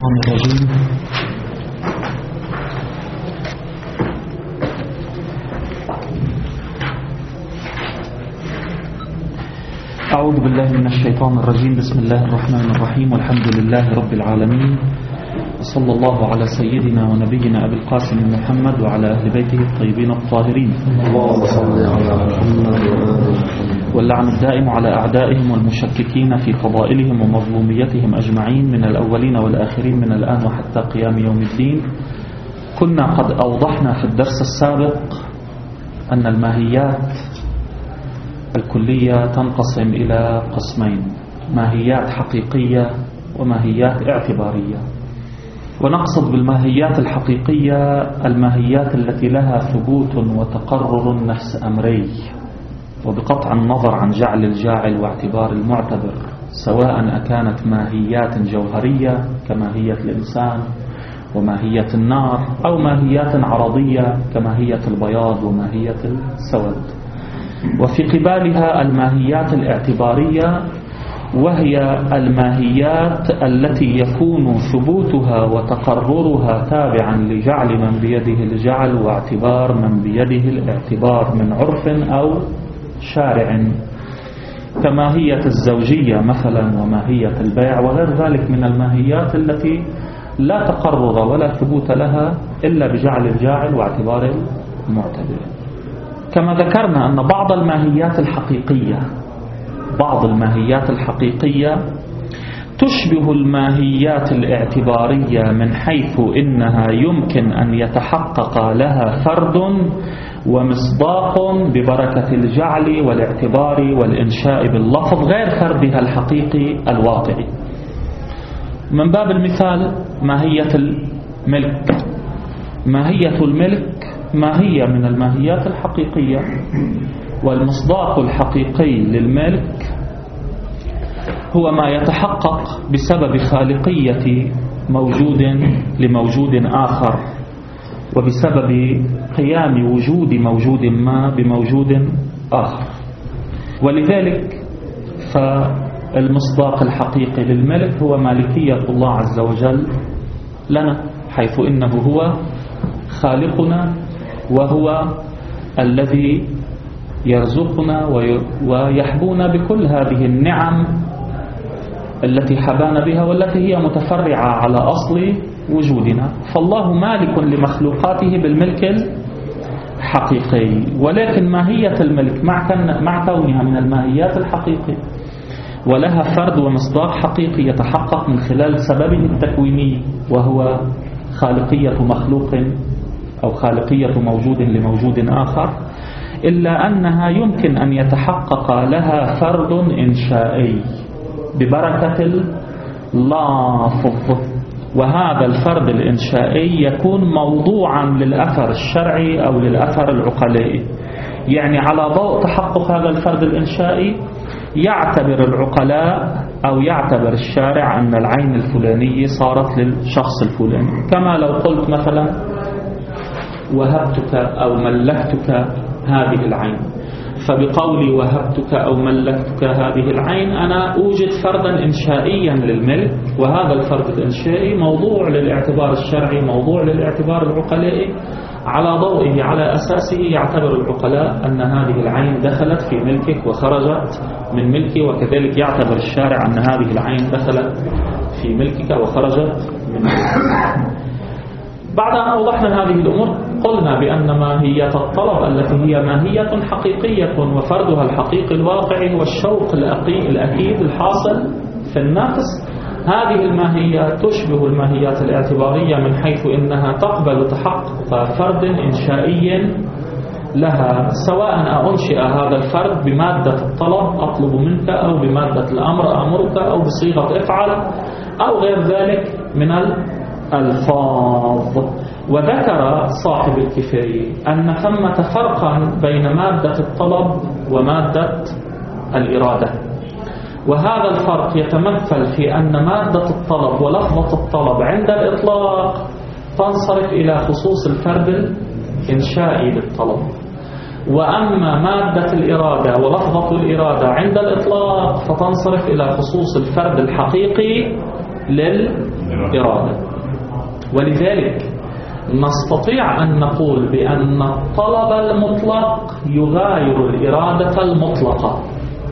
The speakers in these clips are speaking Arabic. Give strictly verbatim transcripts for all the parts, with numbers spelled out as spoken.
الشيطان الرجيم. أعوذ بالله من الشيطان الرجيم. بسم الله الرحمن الرحيم، والحمد لله رب العالمين، وصلى الله على سيدنا ونبينا أبي القاسم محمد وعلى أهل بيته الطيبين الطاهرين، واللعن الدائم على أعدائهم والمشككين في فضائلهم ومظلوميتهم أجمعين من الأولين والآخرين من الآن وحتى قيام يوم الدين. كنا قد أوضحنا في الدرس السابق أن الماهيات الكلية تنقسم إلى قسمين: ماهيات حقيقية وماهيات اعتبارية. ونقصد بالماهيات الحقيقية الماهيات التي لها ثبوت وتقرر نفس أمري، وبقطع النظر عن جعل الجاعل واعتبار المعتبر، سواء أكانت ماهيات جوهرية كماهية الإنسان وماهية النار، أو ماهيات عرضية كماهية البياض وماهية السود. وفي قبالها الماهيات الاعتبارية، وهي الماهيات التي يكون ثبوتها وتقررها تابعا لجعل من بيده الجعل واعتبار من بيده الاعتبار من عرف أو شارع، كماهية الزوجية مثلا وماهية البيع وغير ذلك من الماهيات التي لا تقرر ولا ثبوت لها إلا بجعل الجاعل واعتبار المعتبر. كما ذكرنا أن بعض الماهيات الحقيقية بعض الماهيات الحقيقية تشبه الماهيات الاعتبارية من حيث إنها يمكن أن يتحقق لها فرد ومصداق ببركة الجعل والاعتبار والإنشاء باللفظ غير فردها الحقيقي الواقعي. من باب المثال ماهية الملك. ماهية الملك ماهية من الماهيات الحقيقية، والمصداق الحقيقي للملك هو ما يتحقق بسبب خالقية موجود لموجود آخر، وبسبب قيام وجود موجود ما بموجود آخر. ولذلك فالمصداق الحقيقي للملك هو مالكية الله عز وجل لنا، حيث إنه هو خالقنا وهو الذي يرزقنا ويحبونا بكل هذه النعم التي حبانا بها والتي هي متفرعة على أصل وجودنا. فالله مالك لمخلوقاته بالملك الحقيقي، ولكن ماهية الملك مع كونها من الماهيات الحقيقية ولها فرد ومصداق حقيقي يتحقق من خلال سببه التكويني، وهو خالقية مخلوق أو خالقية موجود لموجود آخر، إلا أنها يمكن أن يتحقق لها فرد إنشائي ببركة اللافظ، وهذا الفرد الإنشائي يكون موضوعا للأثر الشرعي أو للأثر العقلائي. يعني على ضوء تحقق هذا الفرد الإنشائي يعتبر العقلاء أو يعتبر الشارع أن العين الفلانية صارت للشخص الفلاني، كما لو قلت مثلا وهبتك أو ملكتك هذه العين، فبقولي وهبتك أو ملكتك هذه العين أنا أوجد فردا إنشائيا للملك، وهذا الفرد الإنشائي موضوع للاعتبار الشرعي، موضوع للاعتبار العقلائي، على ضوئه على أساسه يعتبر العقلاء أن هذه العين دخلت في ملكك وخرجت من ملكي، وكذلك يعتبر الشارع أن هذه العين دخلت في ملكك وخرجت من ملكك. بعد أن أوضحنا هذه الأمور قلنا بأن ماهية الطلب التي هي ماهية حقيقية وفردها الحقيقي الواقعي هو الشوق الأكيد الحاصل في النفس، هذه الماهية تشبه الماهيات الاعتبارية من حيث إنها تقبل تحقق فرد إنشائي لها، سواء أنشئ هذا الفرد بمادة الطلب أطلب منك، أو بمادة الأمر أمرك، أو بصيغة افعل، أو غير ذلك من الألفاظ. وذكر صاحب الكفاية أن ثمة فرقا بين مادة الطلب ومادة الإرادة، وهذا الفرق يتمثل في أن مادة الطلب ولفظة الطلب عند الإطلاق تنصرف إلى خصوص الفرد الإنشائي للطلب، وأما مادة الإرادة ولفظة الإرادة عند الإطلاق فتنصرف إلى خصوص الفرد الحقيقي لل الإرادة. ولذلك نستطيع أن نقول بأن الطلب المطلق يغاير الإرادة المطلقة،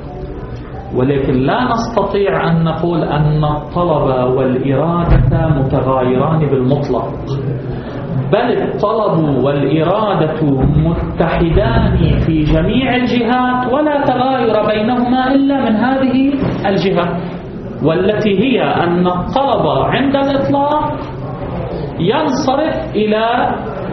ولكن لا نستطيع أن نقول أن الطلب والإرادة متغايران بالمطلق، بل الطلب والإرادة متحدان في جميع الجهات ولا تغاير بينهما إلا من هذه الجهة، والتي هي أن الطلب عند الإطلاق ينصرف إلى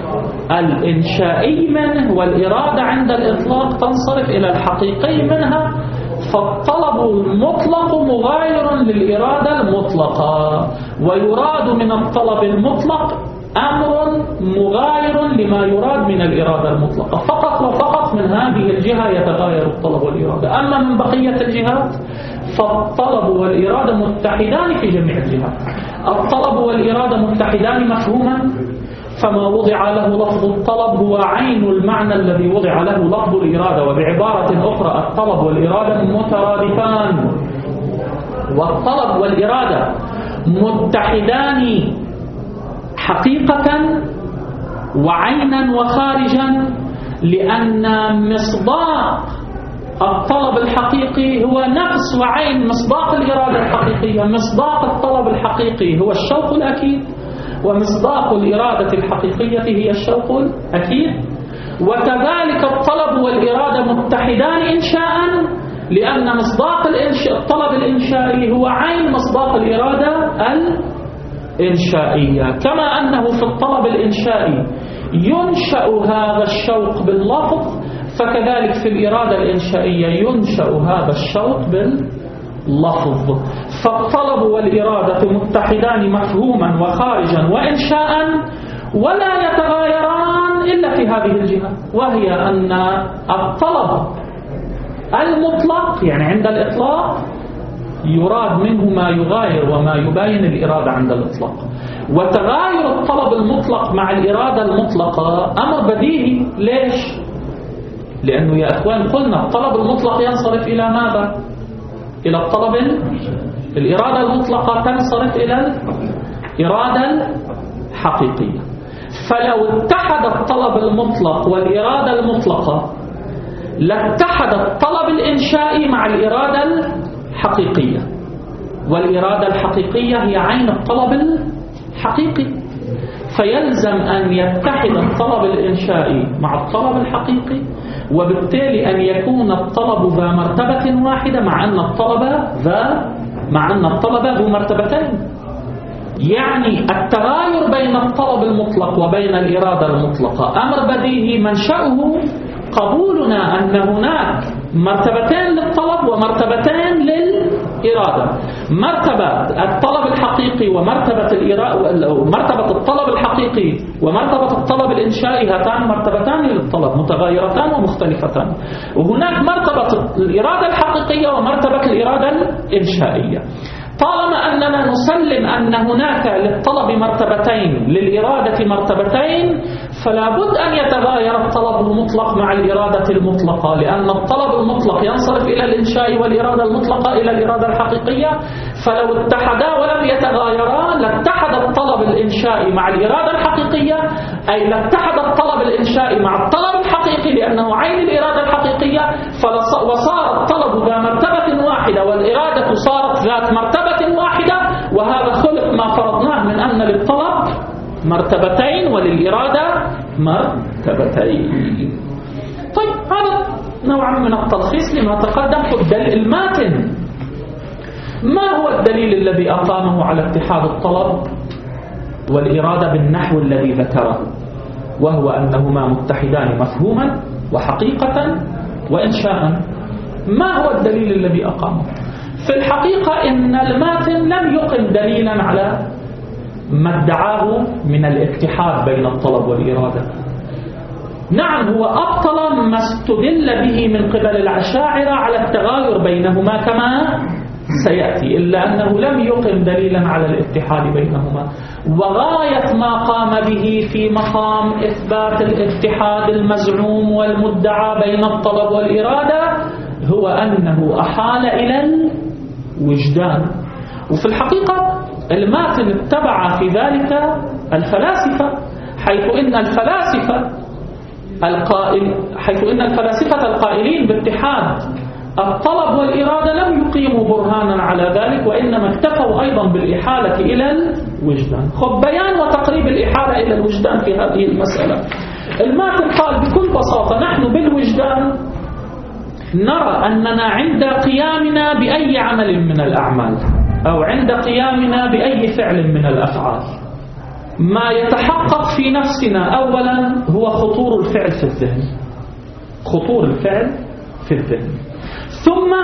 الإنشائي منه، والإرادة عند الإطلاق تنصرف إلى الحقيقي منها. فالطلب المطلق مغاير للإرادة المطلقة، ويراد من الطلب المطلق أمر مغاير لما يراد من الإرادة المطلقة. فقط وفقط من هذه الجهة يتغاير الطلب والإرادة، أما من بقية الجهات فالطلب والإرادة متحدان في جميع الجهات. الطلب والإرادة متحدان مفهوما، فما وضع له لفظ الطلب هو عين المعنى الذي وضع له لفظ الإرادة. وبعبارة أخرى الطلب والإرادة مترادفان، والطلب والإرادة متحدان حقيقة وعينا وخارجا، لأن مصداق الطلب الحقيقي هو نفس وعين مصداق الإرادة الحقيقية. مصداق الطلب الحقيقي هو الشوق الأكيد، ومصداق الإرادة الحقيقية هي الشوق الأكيد. وكذلك الطلب والإرادة متحدان إنشاء، لأن مصداق الطلب الإنشائي هو عين مصداق الإرادة الإنشائية. كما أنه في الطلب الإنشائي ينشأ هذا الشوق باللفظ، فكذلك في الإرادة الإنشائية ينشأ هذا الشوق باللفظ. فالطلب والإرادة متحدان مفهوما وخارجا وإنشاء، ولا يتغايران إلا في هذه الجهة، وهي أن الطلب المطلق يعني عند الإطلاق يراد منه ما يغاير وما يباين الإرادة عند الإطلاق. وتغاير الطلب المطلق مع الإرادة المطلقة أمر بديهي. ليش؟ لأنه يا أخوان قلنا الطلب المطلق ينصرف إلى ماذا؟ إلى الطلب الإرادة المطلقة تنصرف إلى الإرادة الحقيقية. فلو اتحد الطلب المطلق والإرادة المطلقة لاتحد الطلب الإنشائي مع الإرادة الحقيقية، والإرادة الحقيقية هي عين الطلب الحقيقي، فيلزم أن يتحد الطلب الإنشائي مع الطلب الحقيقي، وبالتالي أن يكون الطلب ذا مرتبة واحدة مع أن الطلب ذا مع أن الطلب ذو مرتبتين. يعني التغاير بين الطلب المطلق وبين الإرادة المطلقة أمر بديهي منشأه قبولنا أن هناك مرتبتين للطلب ومرتبتين للإرادة. مرتبة الطلب الحقيقي ومرتبة الإرادة، مرتبة الطلب الحقيقي ومرتبة الطلب الإنشائي هاتان مرتبتان للطلب متغايرتان ومختلفتان. وهناك مرتبة الإرادة الحقيقية ومرتبة الإرادة الإنشائية. طالما أننا نسلم أن هناك للطلب مرتبتين للإرادة مرتبتين، فلا بد أن يتغاير الطلب المطلق مع الإرادة المطلقة، لأن الطلب المطلق ينصرف إلى الإنشاء والإرادة المطلقة إلى الإرادة الحقيقية. فلو اتحدا ولم يتغايرا لاتحد الطلب الإنشائي مع الإرادة الحقيقية، أي لاتحد الطلب الإنشائي مع الطلب الحقيقي لأنه عين الإرادة الحقيقية، وصار الطلب ذا مرتبة واحدة والإرادة صارت ذات مرتبة واحدة. وهذا خلق ما فرضناه من أن للطلب مرتبتين وللإرادة مرتبتين. طيب هذا نوع من التلخيص لما تقدم. الدليل الماتن، ما هو الدليل الذي أقامه على اتحاد الطلب والإرادة بالنحو الذي ذكره، وهو أنهما متحدان مفهوما وحقيقة وإنشاء؟ ما هو الدليل الذي أقامه؟ في الحقيقة إن الماتن لم يقم دليلا على ما ادعاه من الاتحاد بين الطلب والإرادة. نعم، هو أبطل ما استدل به من قبل الأشاعرة على التغاير بينهما كما سيأتي، إلا أنه لم يقم دليلا على الاتحاد بينهما. وغاية ما قام به في مقام إثبات الاتحاد المزعوم والمدعى بين الطلب والإرادة هو أنه أحال إلى الوجدان. وفي الحقيقة الماتن اتبع في ذلك الفلاسفة، حيث إن الفلاسفة القائل حيث إن الفلاسفة القائلين باتحاد الطلب والإرادة لم يقيموا برهانا على ذلك، وإنما اكتفوا أيضا بالإحالة إلى الوجدان. خب بيان وتقريب الإحالة إلى الوجدان في هذه المسألة. الماتن قال بكل بساطة: نحن بالوجدان نرى أننا عند قيامنا بأي عمل من الأعمال أو عند قيامنا بأي فعل من الأفعال، ما يتحقق في نفسنا أولا هو خطور الفعل في الذهن، خطور الفعل في الذهن، ثم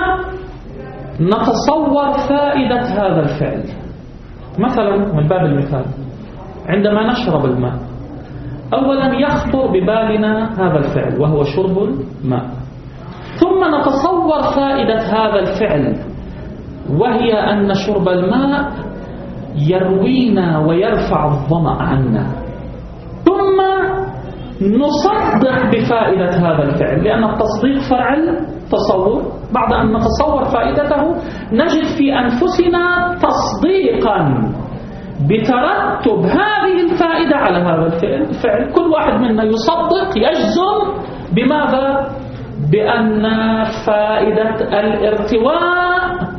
نتصور فائدة هذا الفعل. مثلا من باب المثال، عندما نشرب الماء أولا يخطر ببالنا هذا الفعل وهو شرب الماء، ثم نتصور فائدة هذا الفعل وهي أن شرب الماء يروينا ويرفع الظمأ عنا، ثم نصدق بفائدة هذا الفعل، لأن التصديق فرع التصور. بعد أن نتصور فائدته نجد في أنفسنا تصديقا بترتب هذه الفائدة على هذا الفعل. كل واحد منا يصدق يجزم بماذا؟ بأن فائدة الارتواء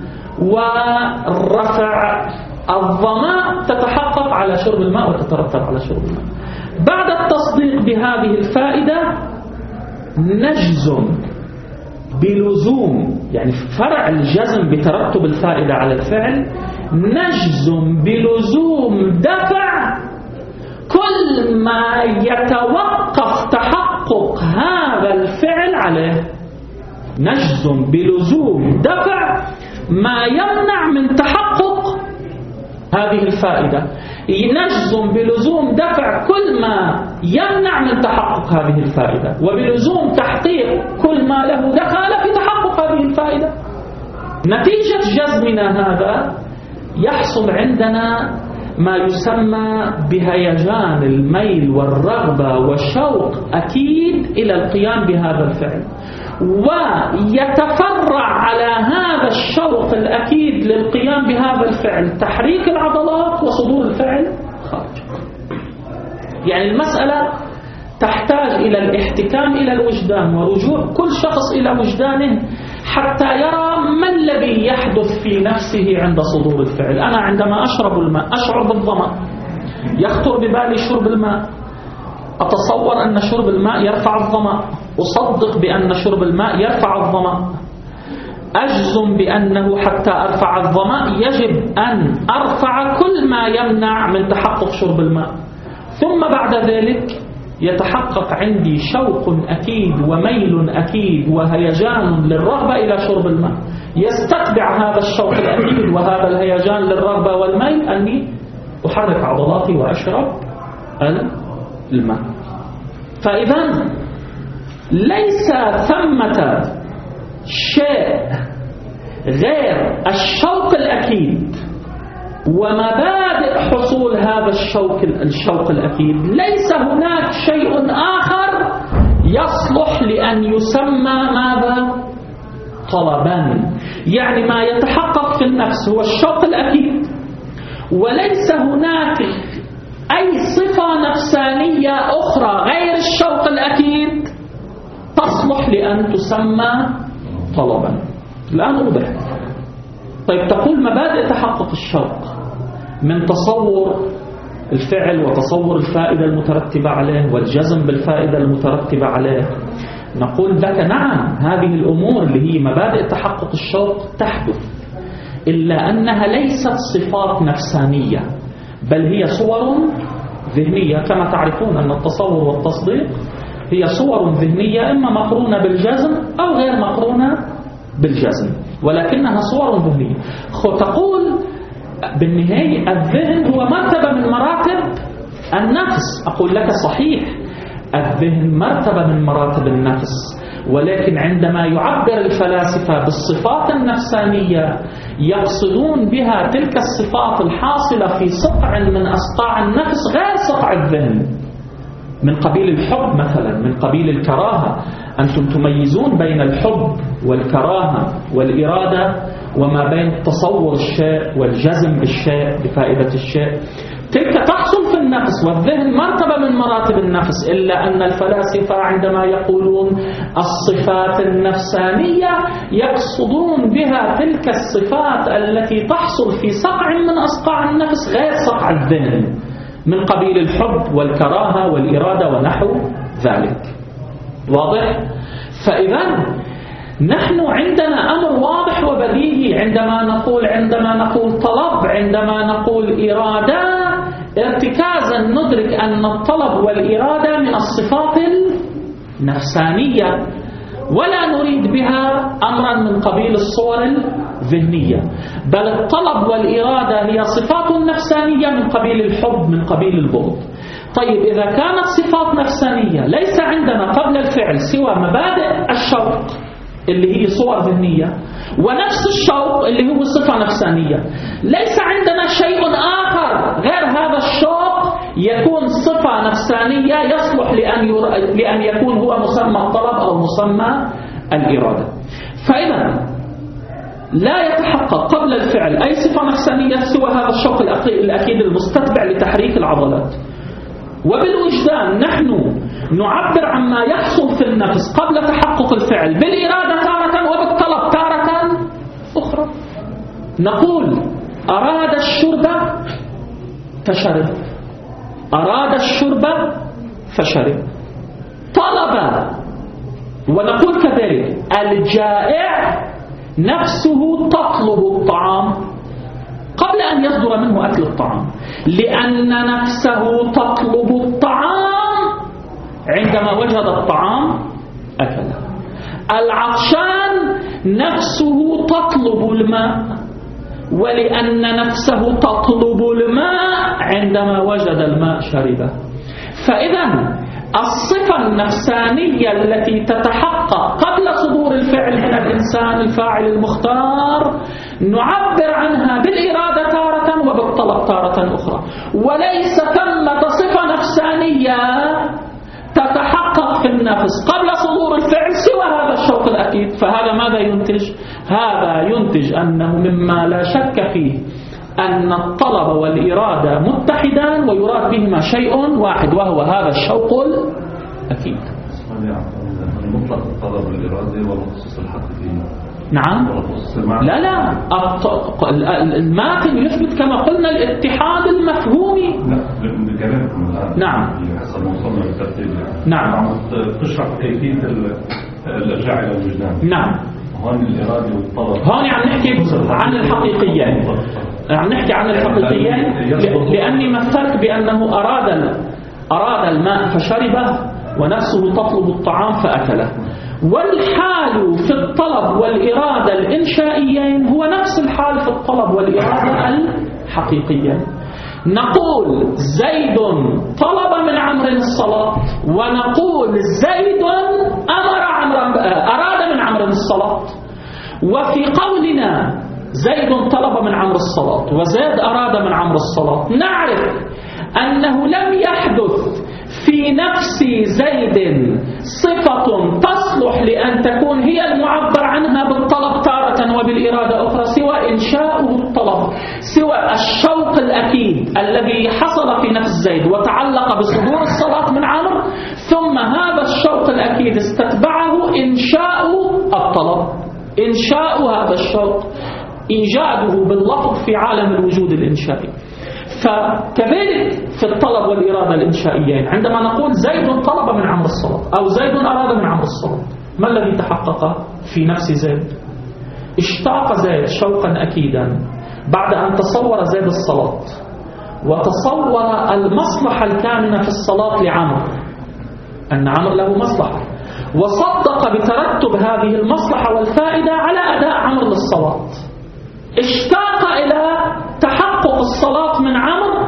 ورفع الظمأ تتحقق على شرب الماء وتترتب على شرب الماء. بعد التصديق بهذه الفائدة نجزم بلزوم، يعني فرع الجزم بترتب الفائدة على الفعل، نجزم بلزوم دفع كل ما يتوقف تحقق هذا الفعل عليه. نجزم بلزوم دفع ما يمنع من تحقق هذه الفائدة، نجزم بلزوم دفع كل ما يمنع من تحقق هذه الفائدة، وبلزوم تحقيق كل ما له دخل في تحقق هذه الفائدة. نتيجة جزمنا هذا يحصل عندنا ما يسمى بهيجان الميل والرغبة والشوق أكيد إلى القيام بهذا الفعل، ويتفرع على هذا الشوق الأكيد للقيام بهذا الفعل تحريك العضلات وصدور الفعل خارج. يعني المسألة تحتاج إلى الاحتكام إلى الوجدان ورجوع كل شخص إلى وجدانه حتى يرى ما الذي يحدث في نفسه عند صدور الفعل. أنا عندما أشرب الماء أشعر بالظمأ، يخطر ببالي شرب الماء، أتصور أن شرب الماء يرفع الظمأ، أصدق بأن شرب الماء يرفع الظمأ، أجزم بأنه حتى أرفع الظمأ يجب أن أرفع كل ما يمنع من تحقق شرب الماء، ثم بعد ذلك يتحقق عندي شوق أكيد وميل أكيد وهيجان للرغبة إلى شرب الماء، يستتبع هذا الشوق الأكيد وهذا الهيجان للرغبة والميل أني أحرك عضلاتي وأشرب الماء. فإذا ليس ثمة شيء غير الشوق الأكيد ومبادئ حصول هذا الشوق الشوق الأكيد، ليس هناك شيء آخر يصلح لأن يسمى ماذا؟ طلبا. يعني ما يتحقق في النفس هو الشوق الأكيد، وليس هناك أي صفة نفسانية أخرى غير الشوق الأكيد تصلح لأن تسمى طلبا. الآن أوضح. طيب تقول مبادئ تحقق الشوق من تصور الفعل وتصور الفائدة المترتبة عليه والجزم بالفائدة المترتبة عليه. نقول لك نعم، هذه الأمور اللي هي مبادئ تحقق الشوق تحدث، إلا أنها ليست صفات نفسانية، بل هي صور ذهنية. كما تعرفون أن التصور والتصديق هي صور ذهنية إما مقرونة بالجزم أو غير مقرونة بالجزم، ولكنها صور ذهنية. تقول بالنهاية الذهن هو مرتبة من مراتب النفس. أقول لك صحيح، الذهن مرتبة من مراتب النفس، ولكن عندما يعبر الفلاسفة بالصفات النفسانية يقصدون بها تلك الصفات الحاصلة في صقع من أصقاع النفس غير صقع الذهن، من قبيل الحب مثلا، من قبيل الكراهة. أنتم تميزون بين الحب والكراهة والإرادة وما بين تصور الشيء والجزم بالشيء بفائدة الشيء، تلك تحصل في النفس، والذهن مرتبة من مراتب النفس. إلا أن الفلاسفة عندما يقولون الصفات النفسانية يقصدون بها تلك الصفات التي تحصل في صقع من أصقاع النفس غير صقع الذهن، من قبيل الحب والكراهة والإرادة ونحو ذلك. واضح؟ فإذا نحن عندنا أمر واضح وبديهي عندما نقول عندما نقول طلب، عندما نقول إرادة، ارتكازا ندرك أن الطلب والإرادة من الصفات النفسانية، ولا نريد بها أمرا من قبيل الصور الذهنية، بل الطلب والإرادة هي صفات نفسانية من قبيل الحب، من قبيل البغض. طيب إذا كانت صفات نفسانية ليس عندنا قبل الفعل سوى مبادئ الشوق اللي هي صور ذهنية، ونفس الشوق اللي هو صفة نفسانية، ليس عندنا شيء آخر غير هذا الشوق يكون صفة نفسانية يصلح لأن, ير... لأن يكون هو مسمى الطلب أو مسمى الإرادة. فإذا لا يتحقق قبل الفعل أي صفة نفسانية سوى هذا الشوق الأكيد المستتبع لتحريك العضلات. وبالوجدان نحن نعبر عما يحصل في النفس قبل تحقق الفعل بالإرادة تارة وبالطلب تارة أخرى. نقول أراد الشرب فشرب، أراد الشرب فشرب، طلب. ونقول كذلك الجائع نفسه تطلب الطعام قبل أن يصدر منه أكل الطعام، لأن نفسه تطلب الطعام عندما وجد الطعام أكله. العطشان نفسه تطلب الماء، ولأن نفسه تطلب الماء عندما وجد الماء شربه. فإذا الصفة النفسانية التي تتحقق قبل صدور الفعل من الإنسان الفاعل المختار نعبر عنها بالإرادة تارة وبالطلب تارة أخرى، وليس ثمة صفة نفسانية تتحقق في النفس قبل صدور الفعل سوى هذا الشوق الأكيد. فهذا ماذا ينتج؟ هذا ينتج أنه مما لا شك فيه أن الطلب والإرادة متحدان ويراد بهما شيء واحد، وهو هذا الشوق الأكيد. مطلق الطلب والإرادة والخصوص الحقيقي. نعم. لا لا الماتن يثبت كما قلنا الاتحاد المفهومي. لا بكلامكم الآن. نعم. حسب ما وصلنا بالترتيب. نعم. تشرح كيفية الإرجاع إلى الوجدان. نعم. هون الإرادة والطلب. هون عم نحكي عن الحقيقيين. عم نحكي عن الحقيقيين لأني مثلت بأنه أراد أراد الماء فشربه ونفسه تطلب الطعام فأكله. والحال في الطلب والإرادة الإنشائيين هو نفس الحال في الطلب والإرادة الحقيقيين. نقول زيد طلب من عمرو الصلاة، ونقول زيد أمر عمرو أراد من عمرو الصلاة. وفي قولنا زيد طلب من عمرو الصلاة وزيد أراد من عمرو الصلاة نعرف أنه لم يحدث في نفس زيد صفة تصلح لأن تكون هي المعبر عنها بالطلب تارة وبالإرادة أخرى سوى إنشاؤه الطلب، سوى الشوق الأكيد الذي حصل في نفس زيد وتعلق بصدور الصلاة من عمرو، ثم هذا الشوق الأكيد استتبعه إنشاء الطلب، إنشاء هذا الشوق، إيجاده باللفظ في عالم الوجود الإنشائي. فكذلك في الطلب والإرادة الإنشائيين عندما نقول زيد طلب من عمرو الصلاة أو زيد أراد من عمرو الصلاة، ما الذي تحقق في نفس زيد؟ اشتاق زيد شوقا أكيدا بعد أن تصور زيد الصلاة وتصور المصلحة الكامنة في الصلاة لعمرو، أن عمرو له مصلحة، وصدق بترتب هذه المصلحة والفائدة على أداء عمرو للصلاة. اشتاق إلى تحقق الصلاة من عمرو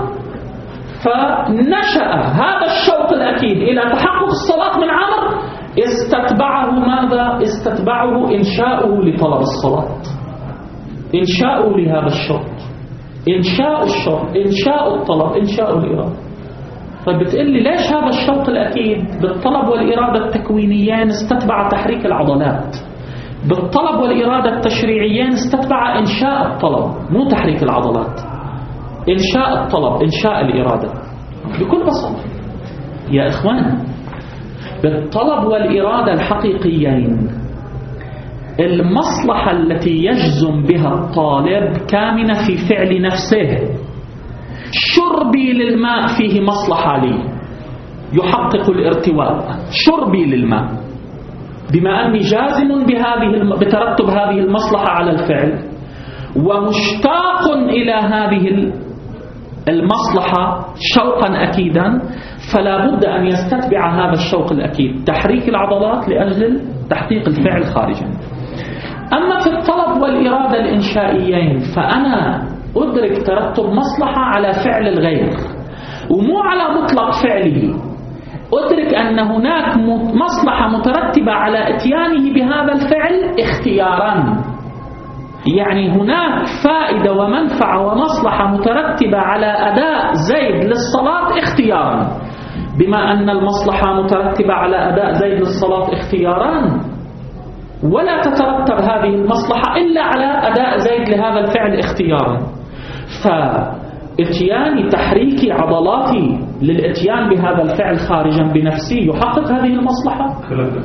فنشأ هذا الشوق الأكيد إلى تحقق الصلاة من عمرو، استتبعه ماذا؟ استتبعه إنشاؤه لطلب الصلاة، إنشاؤه لهذا الشوق، إنشاء الشوق، إنشاء الطلب، إنشاء الإرادة. طيب بتقول لي ليش هذا الشوق الأكيد بالطلب والإرادة التكوينيين استتبع تحريك العضلات؟ بالطلب والإرادة التشريعيين استتبع إنشاء الطلب، مو تحريك العضلات، إنشاء الطلب، إنشاء الإرادة بكل بساطة. يا إخوان، بالطلب والإرادة الحقيقيين المصلحة التي يجزم بها الطالب كامنة في فعل نفسه. شربي للماء فيه مصلحة لي يحقق الارتواء، شربي للماء، بما أني جازم بهذه بترتب هذه المصلحة على الفعل ومشتاق إلى هذه المصلحة شوقا أكيدا، فلا بد أن يستتبع هذا الشوق الأكيد تحريك العضلات لأجل تحقيق الفعل خارجا. أما في الطلب والإرادة الإنشائيين فأنا أدرك ترتب مصلحة على فعل الغير ومو على مطلق فعله، أدرك أن هناك مصلحة مترتبة على إتيانه بهذا الفعل اختيارا، يعني هناك فائدة ومنفعة ومصلحة مترتبة على أداء زيد للصلاة اختيارا. بما أن المصلحة مترتبة على أداء زيد للصلاة اختيارا، ولا تترتب هذه المصلحة إلا على أداء زيد لهذا الفعل اختيارا، فإتيان تحريك عضلاتي للإتيان بهذا الفعل خارجا بنفسي يحقق هذه المصلحة؟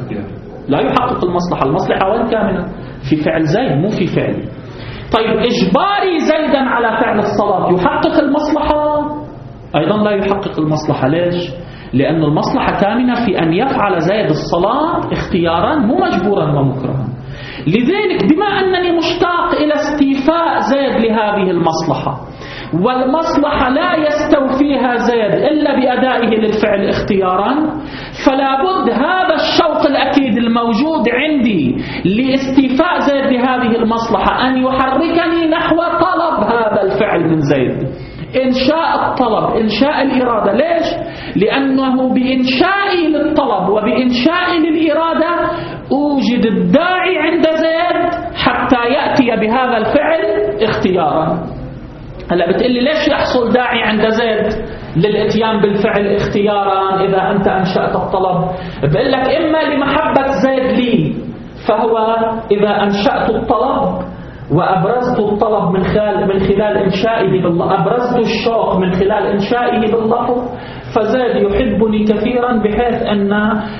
لا يحقق المصلحة. المصلحة وين كامنة؟ في فعل زيد مو في فعلي. طيب إجباري زيدا على فعل الصلاة يحقق المصلحة؟ أيضا لا يحقق المصلحة. ليش؟ لأن المصلحة كامنة في أن يفعل زيد الصلاة اختيارا مو مجبورا ومكرها. لذلك بما أنني مشتاق إلى استيفاء زيد لهذه المصلحة والمصلحة لا يستوفيها زيد إلا بأدائه للفعل اختيارا، فلا بد هذا الشوق الأكيد الموجود عندي لاستيفاء زيد لهذه المصلحة أن يحركني نحو طلب هذا الفعل من زيد. إنشاء الطلب، إنشاء الإرادة. ليش؟ لأنه بإنشائي للطلب وبإنشائي للإرادة أوجد الداعي عند زيد حتى يأتي بهذا الفعل اختيارا. هلا بتقلي ليش يحصل داعي عند زيد للاتيان بالفعل اختيارا إذا أنت أنشأت الطلب؟ بقول لك إما لمحبة زيد لي، فهو إذا أنشأت الطلب وأبرزت الطلب من خلال من خلال إنشائه بالله، أبرزت الشوق من خلال إنشائه باللفظ، فزيد يحبني كثيرا بحيث أن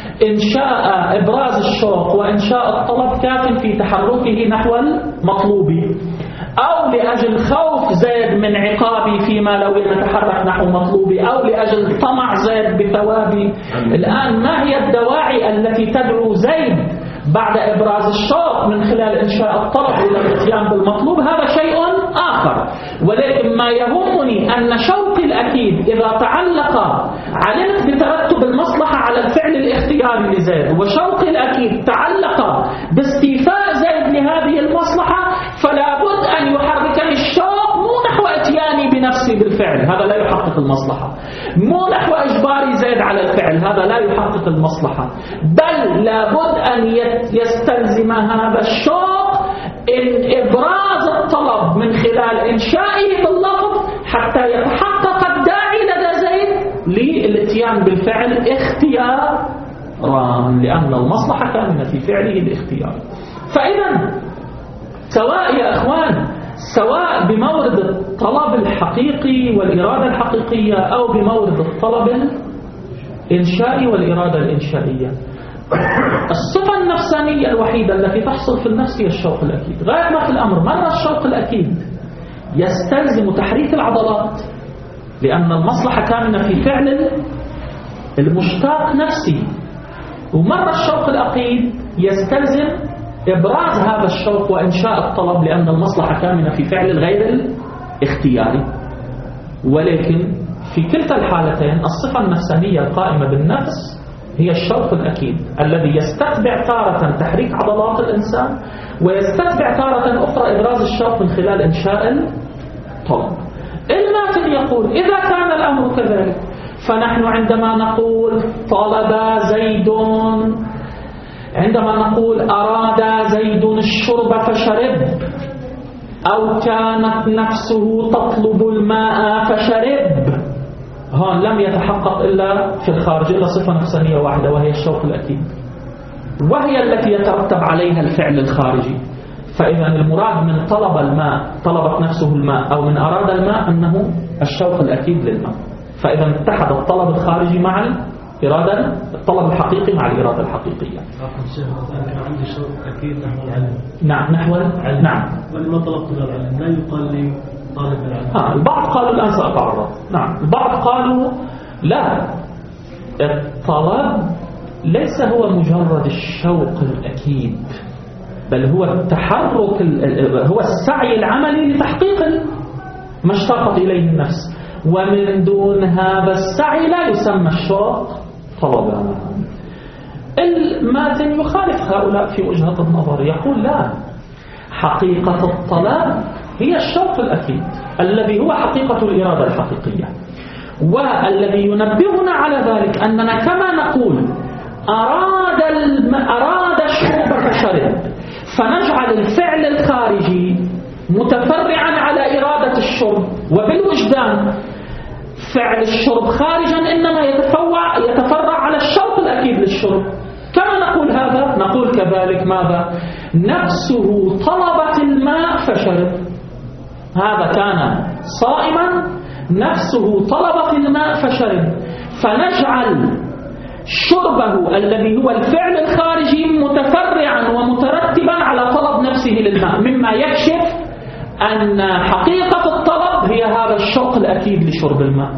إنشاء إبراز الشوق وإنشاء الطلب كاف في تحركه نحو المطلوب، أو لأجل خوف زيد من عقابي فيما لو نتحرك نحو مطلوبي، أو لأجل طمع زيد بثوابي. الآن ما هي الدواعي التي تدعو زيد بعد إبراز الشوق من خلال إنشاء الطلب إلى الاتيان بالمطلوب؟ هذا شيء آخر. ولكن ما يهمني أن شوقي الأكيد إذا تعلق، علمت بترتب المصلحة على الفعل الاختياري لزيد، وشوقي الأكيد تعلق باستيفاء زيد لهذه المصلحة، فلا بد أن يحركني الشوق مو نحو اتياني بنفسي بالفعل، هذا لا يحقق المصلحة، مو نحو إجباري زيد على الفعل، هذا لا يحقق المصلحة، بل لا بد أن يستلزم هذا الشوق إن إبراز الطلب من خلال إنشائه باللفظ حتى يتحقق الداعي لدى زيد للاتيان بالفعل اختيارا، لأن المصلحة كامنة في فعله الاختيار. فإذا سواء يا أخوان، سواء بمورد الطلب الحقيقي والإرادة الحقيقية أو بمورد الطلب الإنشائي والإرادة الإنشائية، الصفة النفسانية الوحيدة التي تحصل في النفس هي الشوق الأكيد. غاية ما في الأمر مرة الشوق الأكيد يستلزم تحريك العضلات لأن المصلحة كامنة في فعل المشتاق نفسي، ومرة الشوق الأكيد يستلزم إبراز هذا الشوق وإنشاء الطلب لأن المصلحة كامنة في فعل الغير الاختياري. ولكن في كلتا الحالتين الصفة النفسانية القائمة بالنفس هي الشوق الأكيد الذي يستتبع تارة تحريك عضلات الإنسان ويستتبع تارة أخرى إبراز الشوق من خلال إنشاء الطلب. الماتن يقول إذا كان الأمر كذلك فنحن عندما نقول طلب زيد، عندما نقول أراد زيد الشرب فشرب، أو كانت نفسه تطلب الماء فشرب، هون لم يتحقق إلا في الخارج إلا صفة نفسانية واحدة وهي الشوق الأكيد. وهي التي يترتب عليها الفعل الخارجي. فإذا المراد من طلب الماء، طلبت نفسه الماء، أو من أراد الماء أنه الشوق الأكيد للماء. فإذا اتحد الطلب الخارجي مع الإرادة، الطلب الحقيقي مع الإرادة الحقيقية. أنا عندي شوق أكيد نحو العلم. نعم نحو العلم. نعم. ولما طلبت العلم لا يقال لي طالب العلم. آه البعض قالوا الآن سأتعرض. نعم البعض قالوا لا، الطلب ليس هو مجرد الشوق الأكيد، بل هو التحرك، هو السعي العملي لتحقيق ما اشتاقت إليه النفس، ومن دون هذا السعي لا يسمى الشوق طلبا. الماتن يخالف هؤلاء في وجهة النظر، يقول لا، حقيقة الطلب هي الشوق الأكيد الذي هو حقيقة الإرادة الحقيقية، والذي ينبهنا على ذلك أننا كما نقول أراد الم... أراد الشرب فشرب، فنجعل الفعل الخارجي متفرعا على إرادة الشرب، وبالوجدان فعل الشرب خارجا إنما يتفوع يتفرع على الشوق الأكيد للشرب. كما نقول هذا نقول كذلك ماذا؟ نفسه طلبت الماء فشرب، هذا كان صائما نفسه طلبت الماء فشرب، فنجعل شربه الذي هو الفعل الخارجي متفرعا ومترتبا على طلب نفسه للماء، مما يكشف أن حقيقة الطلب هي هذا الشوق الأكيد لشرب الماء.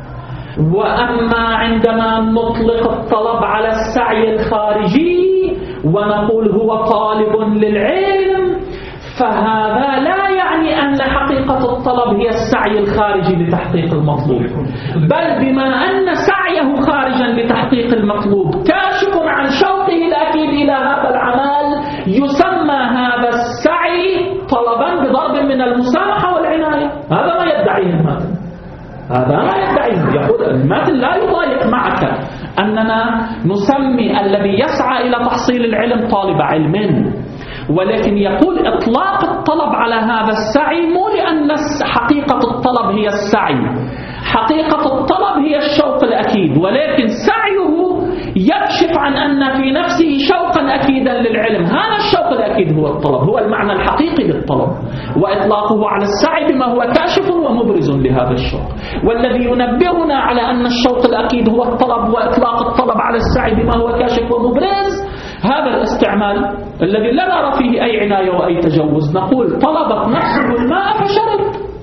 وأما عندما نطلق الطلب على السعي الخارجي ونقول هو طالب للعلم، فهذا لا يعني أن حقيقة الطلب هي السعي الخارجي لتحقيق المطلوب، بل بما أن سعيه خارجا لتحقيق المطلوب كاشف عن شوقه الأكيد إلى هذا العمل، يسمى هذا السعي طلبا بضرب من المسامحة والعناية. هذا ما يدعيه الماتن، هذا ما يدعيه. يقول الماتن لا يضايق معك أننا نسمي الذي يسعى إلى تحصيل العلم طالب علم، ولكن يقول إطلاق الطلب على هذا السعي مو لأن حقيقة الطلب هي السعي، حقيقة الطلب هي الشوق الأكيد، ولكن سعيه يكشف عن أن في نفسه شوقا أكيدا للعلم. هذا الشوق الأكيد هو الطلب، هو المعنى الحقيقي للطلب، وإطلاقه على السعي بما هو كاشف ومبرز لهذا الشوق. والذي ينبهنا على أن الشوق الأكيد هو الطلب، وإطلاق الطلب على السعي بما هو كاشف ومبرز، هذا الاستعمال الذي لا نرى فيه أي عناية وأي تجوز. نقول طلبت نفسه الماء فشرب،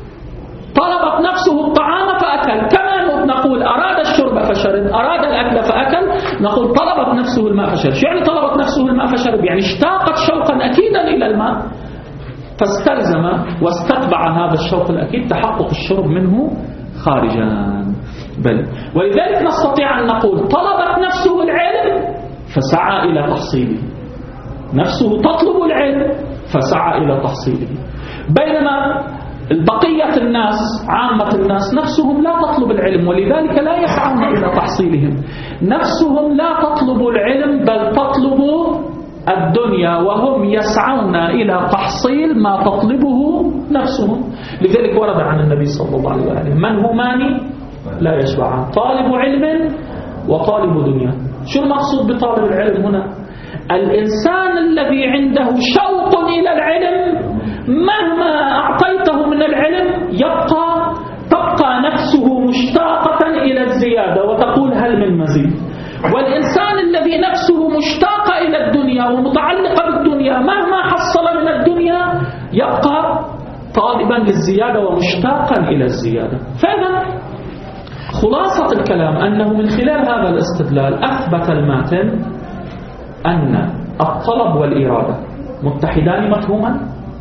طلبت نفسه الطعام فأكل، كما نقول أراد الشرب فشرب، أراد الأكل فأكل، نقول طلبت نفسه الماء فشرب. شو يعني طلبت نفسه الماء فشرب؟ يعني اشتاقت شوقا أكيدا إلى الماء، فاستلزم واستتبع هذا الشوق الأكيد تحقق الشرب منه خارجا. بل ولذلك نستطيع أن نقول طلبت نفسه العلم فسعى إلى تحصيله، نفسه تطلب العلم فسعى إلى تحصيله، بينما البقية الناس عامة الناس نفسهم لا تطلب العلم، ولذلك لا يسعون إلى تحصيلهم. نفسهم لا تطلب العلم بل تطلب الدنيا، وهم يسعون إلى تحصيل ما تطلبه نفسهم. لذلك ورد عن النبي صلى الله عليه وسلم من همان لا يشبعان، طالب علم وطالب دنيا. شو المقصود بطالب العلم هنا؟ الإنسان الذي عنده شوق إلى العلم مهما أعطيته من العلم يبقى تبقى نفسه مشتاقة إلى الزيادة وتقول هل من مزيد. والإنسان الذي نفسه مشتاقة إلى الدنيا ومتعلقة بالدنيا مهما حصل من الدنيا يبقى طالبا للزيادة ومشتاقا إلى الزيادة. فإذا خلاصة الكلام أنه من خلال هذا الاستدلال أثبت الماتن أن الطلب والإرادة متحدان مفهوما،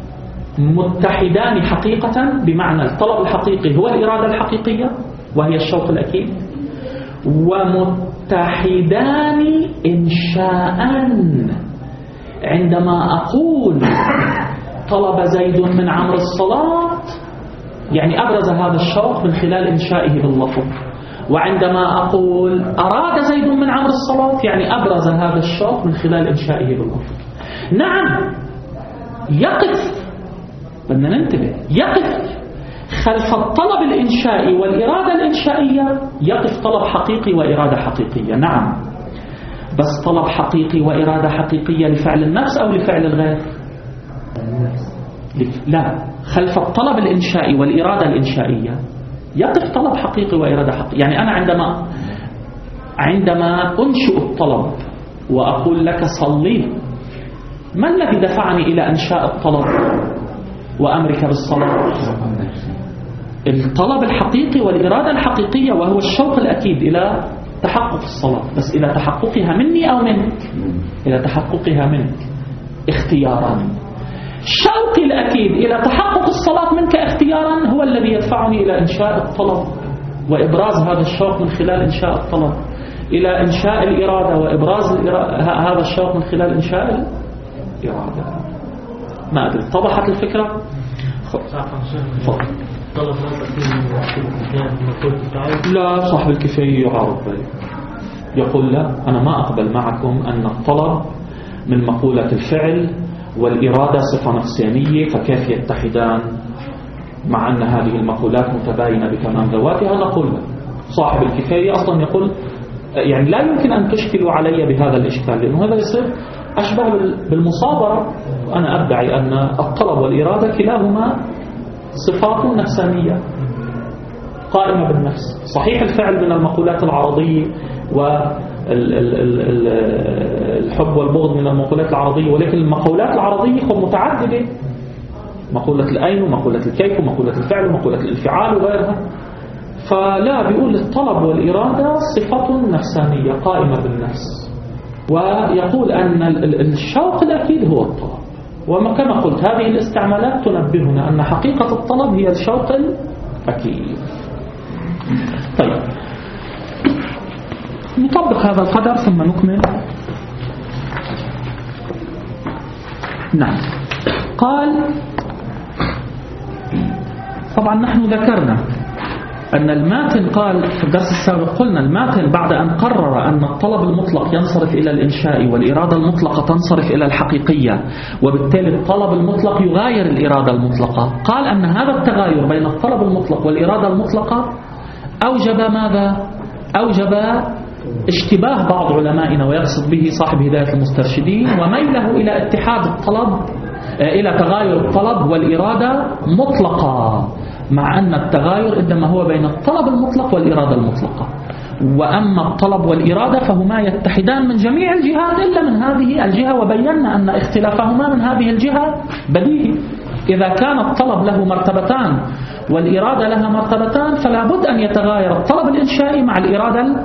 متحدان حقيقة، بمعنى الطلب الحقيقي هو الإرادة الحقيقية وهي الشوق الأكيد، ومتحدان إنشاء. عندما أقول طلب زيد من عمرو الصلاة يعني أبرز هذا الشوق من خلال إنشائه باللفظ، وعندما أقول أراد زيد من عمرو الصلاة يعني أبرز هذا الشوق من خلال إنشائه باللفظ. نعم يقف، بدنا ننتبه، يقف خلف الطلب الإنشائي والإرادة الإنشائية يقف طلب حقيقي وإرادة حقيقية. نعم بس طلب حقيقي وإرادة حقيقية لفعل النفس أو لفعل الغير؟ لا، خلف الطلب الإنشائي والإرادة الإنشائية يقف طلب حقيقي وإرادة حقيقية. يعني أنا عندما عندما أنشئ الطلب وأقول لك صلي، ما الذي دفعني إلى إنشاء الطلب وأمرك بالصلاة؟ الطلب الحقيقي والإرادة الحقيقية، وهو الشوق الأكيد إلى تحقق الصلاة، بس إلى تحققها مني أو منك؟ إلى تحققها منك اختيارا. شوقي الأكيد إلى تحقق الصلاة منك اختيارا هو الذي يدفعني إلى إنشاء الطلب وإبراز هذا الشوق من خلال إنشاء الطلب، إلى إنشاء الإرادة وإبراز هذا الشوق من خلال إنشاء الإرادة. ما أدري اتضحت الفكرة؟ فضل. لا، صاحب الكفاية يعارض ذلك، يقول لا، أنا ما أقبل معكم أن الطلب من مقولة الفعل والإرادة صفة نفسانية، فكيف يتحدان مع أن هذه المقولات متباينة بكمال ذواتها؟ نقول لا. صاحب الكفاية أصلا يقول يعني لا يمكن أن تشكلوا علي بهذا الإشكال، لأنه هذا يصير أشبه بالمصابرة. أنا أدعي أن الطلب والإرادة كلاهما صفات نفسانية قائمة بالنفس. صحيح الفعل من المقولات العرضية والحب والبغض من المقولات العرضية، ولكن المقولات العرضية خب متعددة، مقولة الأين ومقولة الكيف ومقولة الفعل ومقولة الانفعال وغيرها. فلا، بيقول الطلب والإرادة صفة نفسانية قائمة بالنفس، ويقول أن الشوق الأكيد هو الطلب. وما كما قلت هذه الاستعمالات تنبهنا أن حقيقة الطلب هي الشوق الأكيد. طيب، نطبق هذا القدر ثم نكمل. نعم، قال طبعا نحن ذكرنا أن الماتن، قال في الدرس السابق قلنا الماتن بعد أن قرر أن الطلب المطلق ينصرف إلى الإنشاء والإرادة المطلقة تنصرف إلى الحقيقية، وبالتالي الطلب المطلق يغاير الإرادة المطلقة، قال أن هذا التغاير بين الطلب المطلق والإرادة المطلقة أوجب ماذا؟ أوجب اشتباه بعض علمائنا، ويقصد به صاحب هداية المسترشدين، وميله إلى اتحاد الطلب، إلى تغاير الطلب والإرادة مطلقة، مع أن التغاير إنما هو بين الطلب المطلق والإرادة المطلقة. وأما الطلب والإرادة فهما يتحدان من جميع الجهات إلا من هذه الجهة، وبينا أن اختلافهما من هذه الجهة بديهي. إذا كان الطلب له مرتبتان والإرادة لها مرتبتان، فلا بد أن يتغاير الطلب الإنشائي مع الإرادة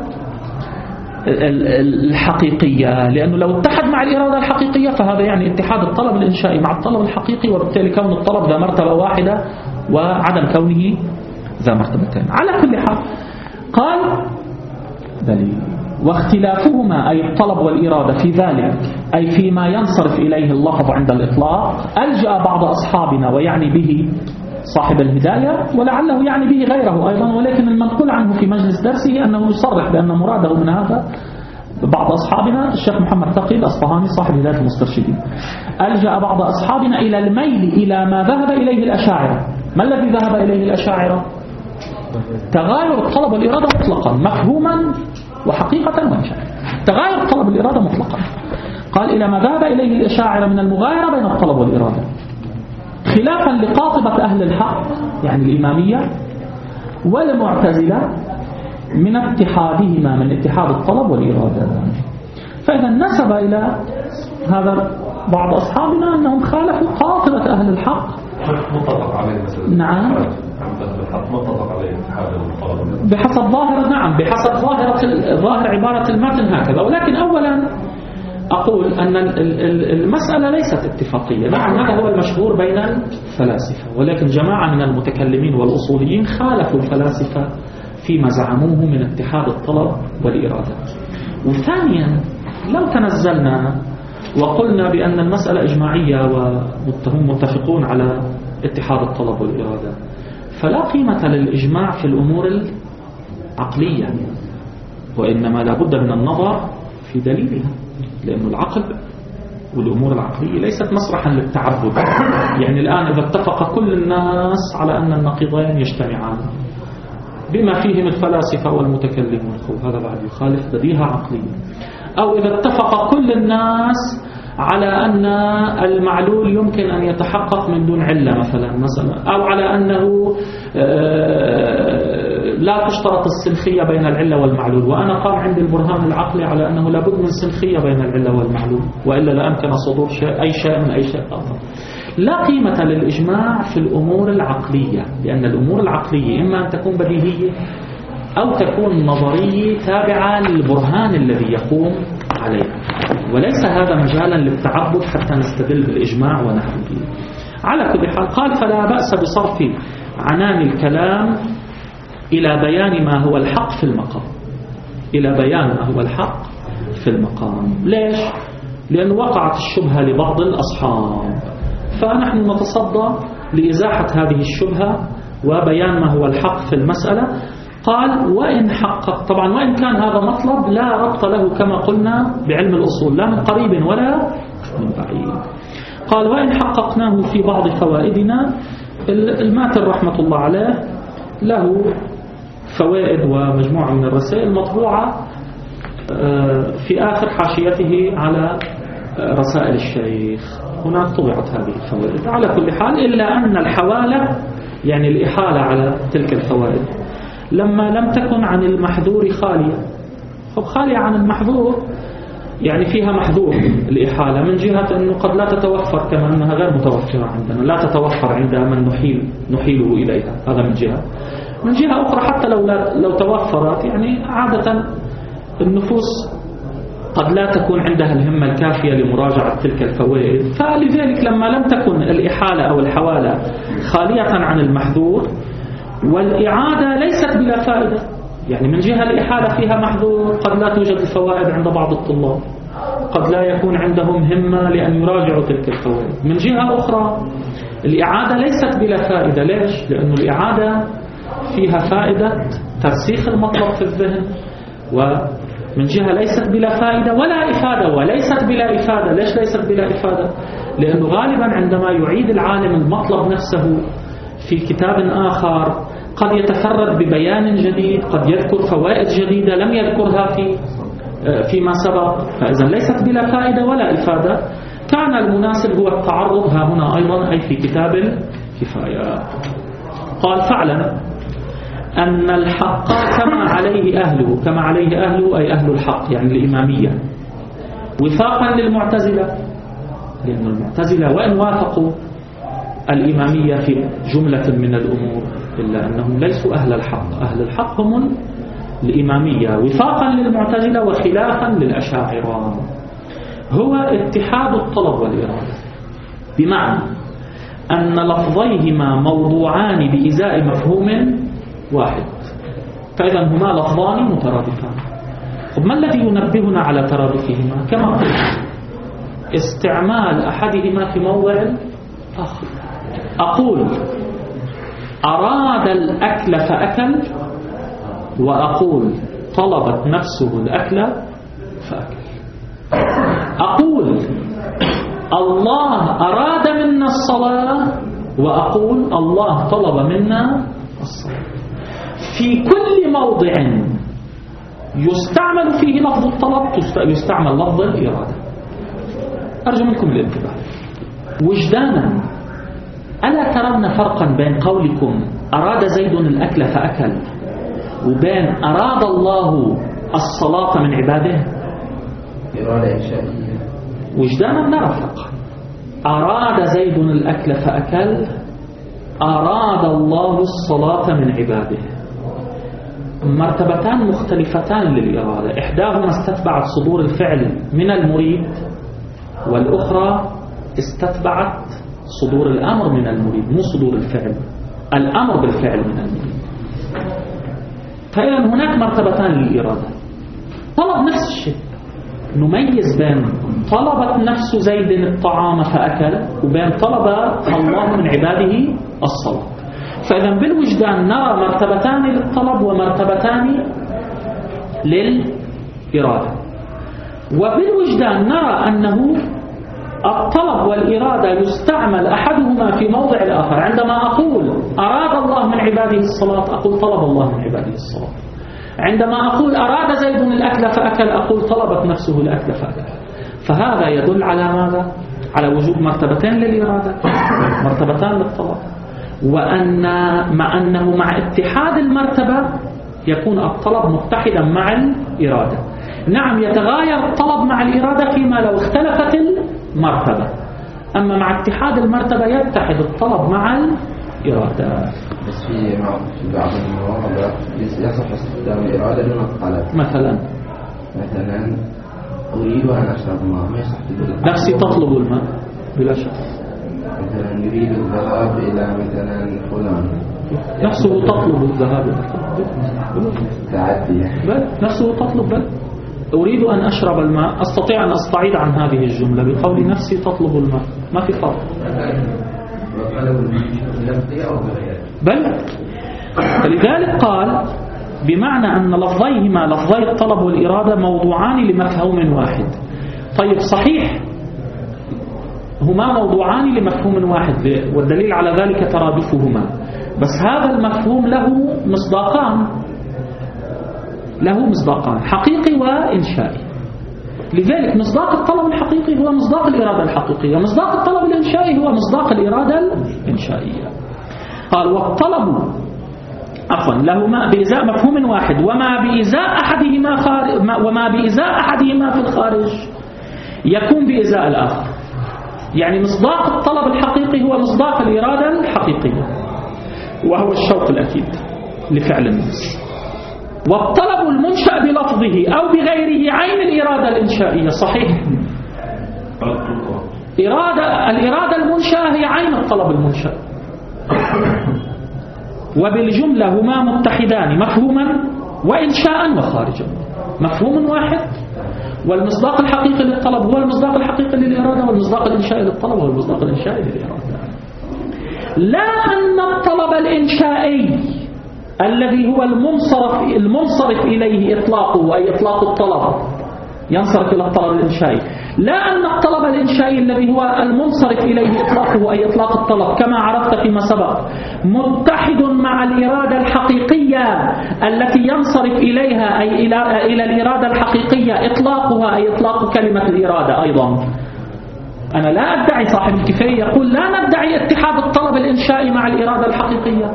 الحقيقية، لأنه لو اتحد مع الإرادة الحقيقية فهذا يعني اتحاد الطلب الإنشائي مع الطلب الحقيقي، وبالتالي كون الطلب ذا مرتبة واحدة وعدم كونه ذا مرتبتين. على كل حال قال دليل، واختلافهما أي الطلب والإرادة في ذلك أي فيما ينصرف إليه اللفظ عند الإطلاق، ألجأ بعض أصحابنا، ويعني به صاحب الهداية، ولعله يعني به غيره أيضا، ولكن المنقول عنه في مجلس درسه أنه يصرح بأن مراده من هذا بعض أصحابنا الشيخ محمد تقي الأصفهاني صاحب هداية المسترشدين. ألجأ بعض أصحابنا إلى الميل إلى ما ذهب إليه الأشاعرة. ما الذي ذهب إليه الأشاعرة؟ تغاير الطلب والإرادة مطلقا، مفهوما وحقيقة وانشاء. تغاير الطلب والإرادة مطلقا، قال إلى ما ذهب إليه الأشاعرة من المغايرة بين الطلب والإرادة، خلافا لقاطبة أهل الحق يعني الإمامية والمعتزلة من اتحادهما، من اتحاد الطلب والإرادة. فإذا نسب إلى هذا بعض أصحابنا أنهم خالفوا قاطبة أهل الحق. متفق عليه مثلا. نعم، متفق عليه اتحاد الطلب بحسب ظاهرة. نعم، بحسب ظاهرة ظاهر عبارة المتن هكذا. ولكن أولا أقول أن المسألة ليست اتفاقية. نعم، هذا هو المشهور بين الفلاسفة، ولكن جماعة من المتكلمين والأصوليين خالفوا الفلاسفة فيما زعموه من اتحاد الطلب والإرادة. وثانيا لو تنزلنا وقلنا بأن المسألة إجماعية وهم متفقون على اتحاد الطلب والإرادة، فلا قيمة للإجماع في الأمور العقلية، وإنما لابد من النظر في دليلها، لأن العقل والأمور العقلية ليست مسرحا للتعبد. يعني الآن إذا اتفق كل الناس على أن النقيضين يجتمعان، بما فيهم الفلاسفة والمتكلمون، هذا بعد يخالف بديهة عقلية. أو إذا اتفق كل الناس على أن المعلول يمكن أن يتحقق من دون علة مثلا مثلا، أو على أنه لا تشترط السنخية بين العلة والمعلول، وأنا قام عندي البرهان العقلي على أنه لابد من سنخية بين العلة والمعلول، وإلا لا أمكن صدور شيء أي شيء من أي شيء آخر. لا قيمة للإجماع في الأمور العقلية، لأن الأمور العقلية إما أن تكون بديهية أو تكون نظرية تابعة للبرهان الذي يقوم عليه، وليس هذا مجالا للتعبد حتى نستدل بالإجماع ونحن فيه. على كل حال قال فلا بأس بصرف عنان الكلام إلى بيان ما هو الحق في المقام، إلى بيان ما هو الحق في المقام. ليش؟ لأن وقعت الشبهة لبعض الأصحاب، فنحن نتصدى لإزاحة هذه الشبهة وبيان ما هو الحق في المسألة. قال وإن حقق، طبعا وإن كان هذا مطلب لا ربط له كما قلنا بعلم الأصول لا من قريب ولا من بعيد. قال وإن حققناه في بعض فوائدنا، الماتر رحمة الله عليه له فوائد ومجموعة من الرسائل مطبوعة في آخر حاشيته على رسائل الشيخ، هناك طبعت هذه الفوائد. على كل حال إلا أن الحوالة يعني الإحالة على تلك الفوائد لما لم تكن عن المحذور خالية، خب خالية عن المحذور يعني فيها محذور الإحالة من جهة أنه قد لا تتوفر، كما أنها غير متوفرة عندنا، لا تتوفر عند من نحيل نحيله إليها، هذا من جهة. من جهة أخرى حتى لو لو توفرت يعني عادة النفوس قد لا تكون عندها الهمة الكافية لمراجعة تلك الفوائد، فلذلك لما لم تكن الإحالة أو الحوالة خالية عن المحذور، والإعادة ليست بلا فائدة، يعني من جهة الإحالة فيها محذور، قد لا توجد الفوائد عند بعض الطلاب، قد لا يكون عندهم همة لأن يراجعوا تلك الفوائد. من جهة أخرى الإعادة ليست بلا فائدة. ليش؟ لأن الإعادة فيها فائدة ترسيخ المطلب في الذهن، ومن جهة ليست بلا فائدة ولا إفادة، وليست بلا إفادة. ليش ليست بلا إفادة؟ لأنه غالبا عندما يعيد العالم المطلب نفسه في كتاب آخر قد يتفرد ببيان جديد، قد يذكر فوائد جديدة لم يذكرها في فيما سبق، فإذا ليست بلا فائدة ولا إفادة. كان المناسب هو التعرض ها هنا أيضا أي في كتاب الكفاية. قال فاعلم أن الحق كما عليه أهله، كما عليه أهله أي أهل الحق يعني الإمامية، وفاقا للمعتزلة، لأن المعتزلة وإن وافقوا الإمامية في جملة من الأمور إلا أنهم ليسوا أهل الحق، أهل الحق هم الإمامية وفاقا للمعتزلة وخلافا للأشاعرة. هو اتحاد الطلب والإرادة، بمعنى أن لفظيهما موضوعان بإزاء مفهوم واحد، فإذا هما لفظان مترادفان. ما الذي ينبهنا على ترادفهما؟ كما قلت استعمال أحدهما في موضع آخر. أقول أراد الأكل فأكل، وأقول طلبت نفسه الأكل فأكل. أقول الله أراد منا الصلاة، وأقول الله طلب منا الصلاة. في كل موضع يستعمل فيه لفظ الطلب يستعمل لفظ الإرادة. أرجو منكم الانتباه. وجدانا ألا ترون فرقا بين قولكم أراد زيد الأكل فأكل وبين أراد الله الصلاة من عباده؟ إرادة إنشائية. وجدانا نرى فرقا. أراد زيد الأكل فأكل، أراد الله الصلاة من عباده. مرتبتان مختلفتان للإرادة، إحداهما استتبعت صدور الفعل من المريد، والأخرى استتبعت صدور الأمر من المريد، مو صدور الفعل، الأمر بالفعل من المريد. فإذا هناك مرتبتان للإرادة. طلب نفس الشيء، نميز بين طلبت نفس زيد الطعام فأكل وبين طلب الله من عباده الصلاة. فإذا بالوجدان نرى مرتبتان للطلب ومرتبتان للإرادة، وبالوجدان نرى أنه الطلب والإرادة يستعمل أحدهما في موضع الآخر. عندما أقول أراد الله من عباده الصلاة أقول طلب الله من عباده الصلاة. عندما أقول أراد زيد الأكل فأكل أقول طلبت نفسه الأكل فأكل. فهذا يدل على ماذا؟ على وجود مرتبتين للإرادة، مرتبتان للطلب، وأن مع أنه مع اتحاد المرتبة يكون الطلب متحدا مع الإرادة. نعم يتغاير الطلب مع الإرادة فيما لو اختلفت المرتبة، أما مع اتحاد المرتبة يتحد الطلب مع الإرادة. بس في في بعض المواضع يصح استخدام الإرادة دون الطلب. مثلا مثلا أريد أن أشرب ماء، ما يصح تقول نفسي تطلب الماء بلا شك. مثلا يريد الذهاب إلى مثلا فلان، نفسه تطلب الذهاب تعدي بل نفسه تطلب بل أريد أن أشرب الماء أستطيع أن أستعيد عن هذه الجملة بقول نفسي تطلب الماء، ما في فرق. بل فلذلك قال بمعنى أن لفظيهما لفظي الطلب والإرادة موضوعان لمفهوم واحد. طيب صحيح هما موضوعان لمفهوم واحد، والدليل على ذلك ترادفهما، بس هذا المفهوم له مصداقان، له مصداقان حقيقي وإنشائي. لذلك مصداق الطلب الحقيقي هو مصداق الإرادة الحقيقية، مصداق الطلب الإنشائي هو مصداق الإرادة الإنشائية. قال والطلب عفوا لهما بإزاء مفهوم واحد وما بإزاء أحدهما خارج وما بإزاء أحدهما في الخارج يكون بإزاء الآخر. يعني مصداق الطلب الحقيقي هو مصداق الإرادة الحقيقية، وهو الشوق الأكيد لفعل النفس. والطلب المنشأ بلفظه أو بغيره عين الإرادة الإنشائية. صحيح إرادة الإرادة المنشأة هي عين الطلب المنشأ، وبالجملة هما متحدان مفهوما وإنشاء وخارجا. مفهوم واحد، والمصداق الحقيقي للطلب هو المصداق الحقيقي للإرادة، والمصداق الإنشائي للطلب هو المصداق الإنشائي للإرادة. لا أن الطلب الإنشائي الذي هو المنصرف المنصرف إليه إطلاقه، أي إطلاق الطلب ينصرف إلى الطلب الإنشائي، لا أن الطلب الإنشائي الذي هو المنصرف إليه إطلاقه أي إطلاق الطلب كما عرفت فيما سبق متحد مع الإرادة الحقيقية التي ينصرف إليها أي إلى إلى الإرادة الحقيقية إطلاقها أي إطلاق كلمة الإرادة. أيضا أنا لا أدعي، صاحب الكفاية يقول لا ندعي اتحاد الطلب الإنشائي مع الإرادة الحقيقية،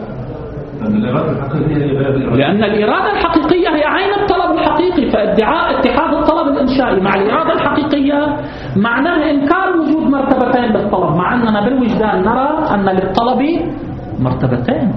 لأن الإرادة الحقيقية هي عين الطلب الحقيقي، فادعاء اتحاد الطلب الإنشائي مع الإرادة الحقيقية معناه إنكار وجود مرتبتين للطلب، مع أننا بالوجدان نرى أن للطلب مرتبتين.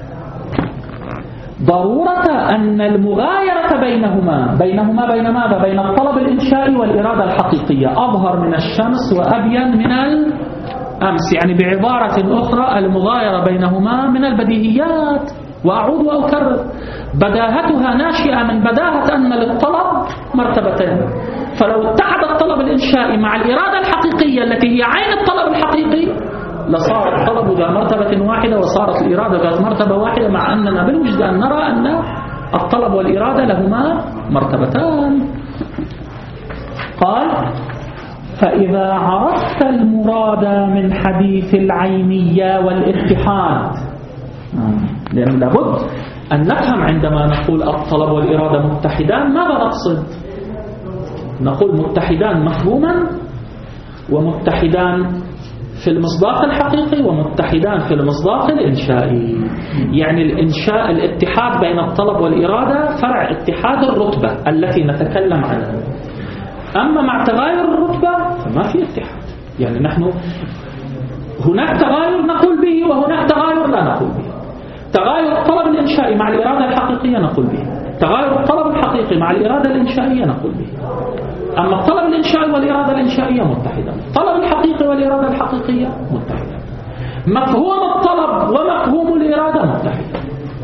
ضرورة أن المغايرة بينهما بينهما بين ماذا؟ بين الطلب الإنشائي والإرادة الحقيقية أظهر من الشمس وأبين من الأمس. يعني بعبارة أخرى المغايرة بينهما من البديهيات. وأعود وأكرر بداهتها ناشئة من بداهة أن للطلب مرتبتين، فلو اتحد الطلب الإنشائي مع الإرادة الحقيقية التي هي عين الطلب الحقيقي لصار الطلب ذا مرتبة واحدة وصارت الإرادة ذات مرتبة واحدة، مع أننا بالوجدان نرى أن الطلب والإرادة لهما مرتبتان. قال فإذا عرفت المراد من حديث العينية والاتحاد، لأن لابد أن نفهم عندما نقول الطلب والإرادة متحدان ماذا نقصد؟ نقول متحدان مفهوما ومتحدان في المصداق الحقيقي ومتحدان في المصداق الإنشائي. يعني الإنشاء الاتحاد بين الطلب والإرادة فرع اتحاد الرتبة التي نتكلم عنها، أما مع تغاير الرتبة فما في اتحاد. يعني نحن هناك تغاير نقول به وهناك تغاير لا نقول به. تغاير الطلب الإنشائي مع الإرادة الحقيقية نقول به، تغاير الطلب الحقيقي مع الإرادة الإنشائية نقول به. أما الطلب الإنشائي والإرادة الإنشائية متحدة، الطلب الحقيقي والإرادة الحقيقية متحدة، مفهوم الطلب ومفهوم الإرادة متحدة.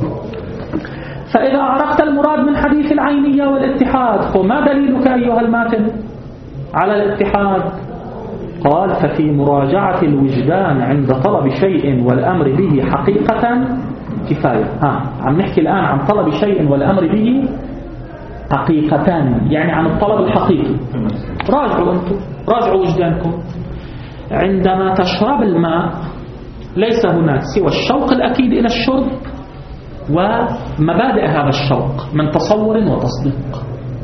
فإذا عرفت المراد من حديث العينية والاتحاد فما دليلك أيها الماتن على الاتحاد؟ قال ففي مراجعة الوجدان عند طلب شيء والأمر به حقيقة كفاية. ها عم نحكي الآن عن طلب شيء والأمر به حقيقتان، يعني عن الطلب الحقيقي. راجعوا أنتم، راجعوا وجدانكم. عندما تشرب الماء ليس هناك سوى الشوق الأكيد إلى الشرب ومبادئ هذا الشوق من تصور وتصديق.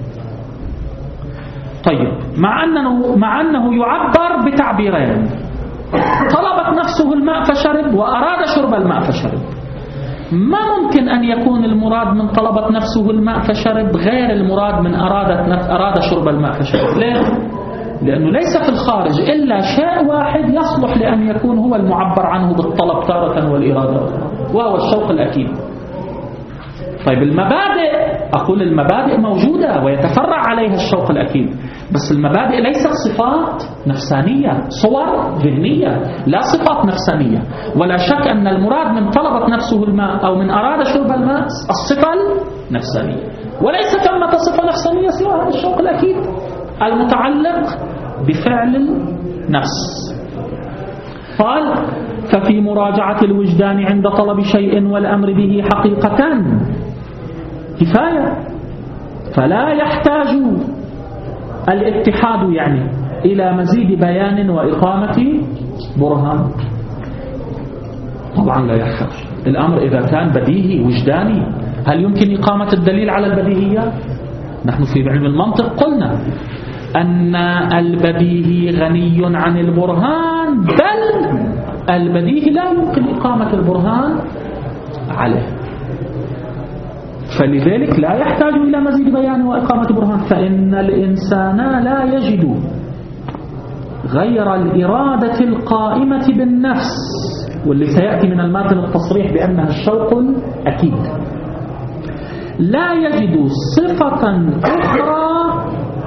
طيب، مع أنه, مع أنه يعبر بتعبيرين: طلبت نفسه الماء فشرب، وأراد شرب الماء فشرب. ما ممكن أن يكون المراد من طلبت نفسه الماء فشرب غير المراد من أرادت نف... أراد شرب الماء فشرب. ليه؟ لأنه ليس في الخارج إلا شيء واحد يصلح لأن يكون هو المعبر عنه بالطلب تارة والإرادة أخرى، وهو الشوق الأكيد. طيب، المبادئ، أقول المبادئ موجودة ويتفرع عليها الشوق الأكيد، بس المبادئ ليست صفات نفسانية، صور ذهنية، لا صفات نفسانية. ولا شك أن المراد من طلبت نفسه الماء أو من أراد شرب الماء الصفة النفسانية، وليس ثمة صفة نفسانية سوى هذا الشوق الأكيد المتعلق بفعل النفس. قال: ففي مراجعة الوجدان عند طلب شيء والأمر به حقيقة كفاية، فلا يحتاج الاتحاد يعني إلى مزيد بيان وإقامة برهان. طبعا لا يحتاج. الأمر إذا كان بديهي وجداني، هل يمكن إقامة الدليل على البديهية؟ نحن في علم المنطق قلنا أن البديهي غني عن البرهان، بل البديهي لا يمكن إقامة البرهان عليه، فلذلك لا يحتاج إلى مزيد بيان وإقامة برهان. فإن الإنسان لا يجد غير الإرادة القائمة بالنفس، واللي سيأتي من الماتن التصريح بأنها الشوق الأكيد، لا يجد صفة أخرى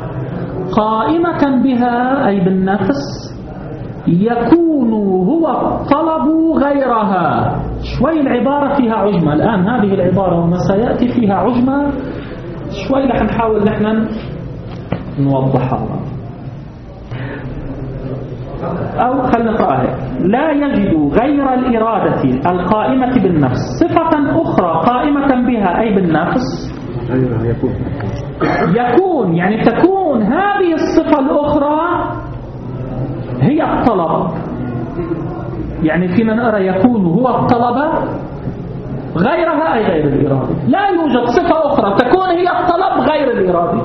قائمة بها أي بالنفس يكون هو الطلب غيرها. شوي العبارة فيها عجمة الآن، هذه العبارة وما سيأتي فيها عجمة، شوي رح نحاول نحن نوضحها. أو خلنا نقرأها: لا يجد غير الإرادة القائمة بالنفس صفة أخرى قائمة بها أي بالنفس يكون يعني تكون هذه الصفة الأخرى هي الطلب. يعني فينا نرى يكون هو الطلب غيرها أي غير الإرادة. لا يوجد صفة أخرى تكون هي الطلب غير الإرادة.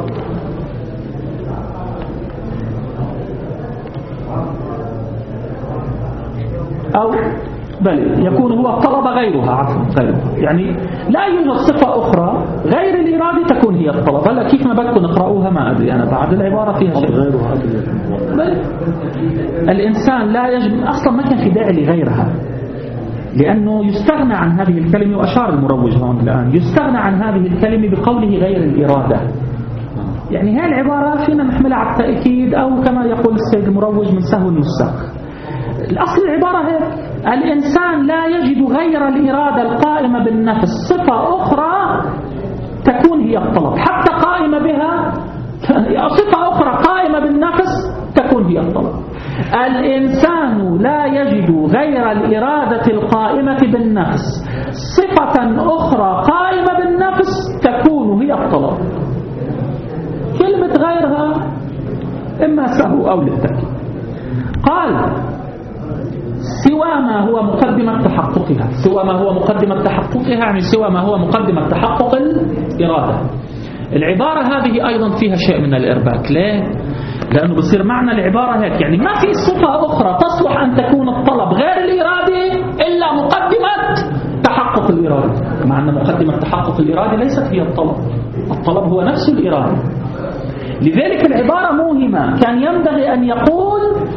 أو بل يكون هو الطلب غيرها عفوا غيرها يعني لا يوجد صفة أخرى غير الإرادة تكون هي الطلب. هلا كيف ما بدكم نقرأوها ما أدري أنا، بعد العبارة فيها شيء غيرها. بل الإنسان لا يجب أصلا، ما كان في داعي لغيرها، لأنه يستغنى عن هذه الكلمة. وأشار المروج هون الآن يستغنى عن هذه الكلمة بقوله غير الإرادة. يعني هذه العبارة فينا نحملها على التأكيد، أو كما يقول السيد المروج من سهو النساخ. الأصل العبارة هيك: الإنسان لا يجد غير الإرادة القائمة بالنفس صفة أخرى تكون هي الطلب، حتى قائمة بها صفة أخرى قائمة بالنفس تكون هي الطلب. الإنسان لا يجد غير الإرادة القائمة بالنفس صفة أخرى قائمة بالنفس تكون هي الطلب. كلمة غيرها إما سهو أو للتأكيد. قال: سوى ما هو مقدمة تحققها. سوى ما هو مقدمة تحققها يعني سوى ما هو مقدمة تحقق الإرادة. العبارة هذه أيضا فيها شيء من الإرباك. ليه؟ لأنه بصير معنى العبارة هيك، يعني ما في صفة أخرى تصلح أن تكون الطلب غير الإرادة إلا مقدمة تحقق الإرادة، مع أن مقدمة تحقق الإرادة ليست هي الطلب. الطلب هو نفس الإرادة. لذلك العبارة موهمة. كان ينبغي أن يقول: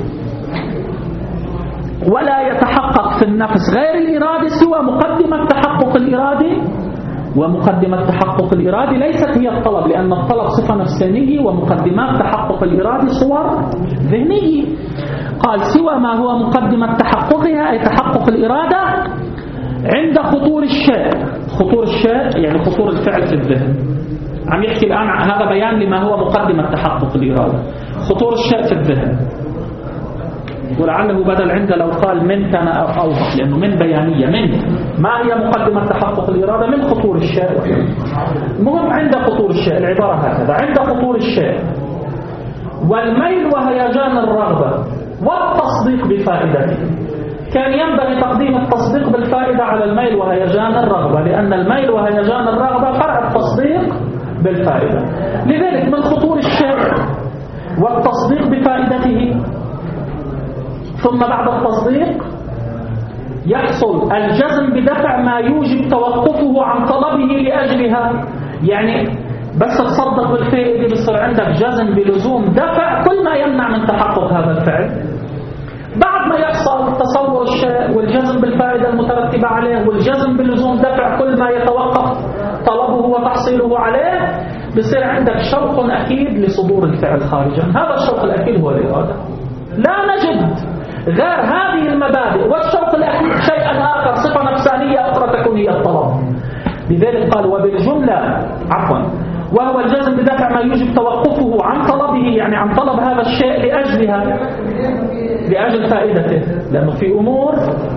ولا يتحقق في النفس غير الإرادة سوى مقدمة تحقق الإرادة. ومقدمة تحقق الإرادة ليست هي الطلب، لأن الطلب صفة نفسانية ومقدمات تحقق الإرادة صور ذهنية. قال: سوى ما هو مقدمة تحققها أي تحقق الإرادة عند خطور الشيء. خطور الشيء يعني خطور الفعل في الذهن. عم يحكي الآن هذا بيان لما هو مقدمة تحقق الإرادة. خطور الشيء في الذهن، ولعله بدل عنده لو قال من كان أوضح، لأنه من بيانية. من ما هي مقدمة تحقق الإرادة؟ من خطور الشيء. المهم عند خطور الشيء العبارة هكذا: عند خطور الشيء والميل وهيجان الرغبة والتصديق بفائدته. كان ينبغي تقديم التصديق بالفائدة على الميل وهيجان الرغبة، لأن الميل وهيجان الرغبة فرع التصديق بالفائدة. لذلك من خطور الشيء والتصديق بفائدته، ثم بعد التصديق يحصل الجزم بدفع ما يوجب توقفه عن طلبه لأجلها. يعني بس تصدق بالفائدة بصير عندك جزم بلزوم دفع كل ما يمنع من تحقق هذا الفعل. بعد ما يحصل تصور الشيء والجزم بالفائدة المترتبة عليه والجزم بلزوم دفع كل ما يتوقف طلبه وتحصيله عليه، بصير عندك شوق أكيد لصدور الفعل خارجا. هذا الشوق الأكيد هو الإرادة. لا نجد غير هذه المبادئ والشوق الأكيد شيئا آخر، صفة نفسانية أخرى تكون هي الطلب. لذلك قال وبالجملة عفوا وهو الجزم بدفع ما يوجب توقفه عن طلبه، يعني عن طلب هذا الشيء لأجلها، لأجل فائدته. لأنه في أمور